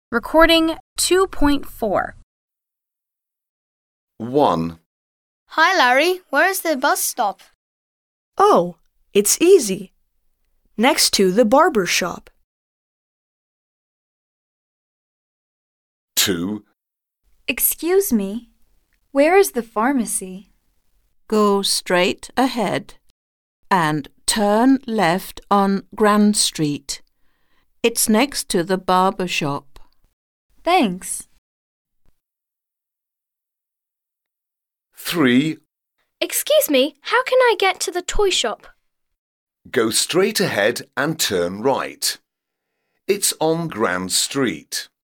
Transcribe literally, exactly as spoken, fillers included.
Recording two point four. one. Hi, Larry. Where is the bus stop? Oh, it's easy. Next to the barber shop. two. Excuse me, where is the pharmacy? Go straight ahead and turn left on Grand Street. It's next to the barber shop. Thanks. three. Excuse me, how can I get to the toy shop? Go straight ahead and turn right. It's on Grand Street.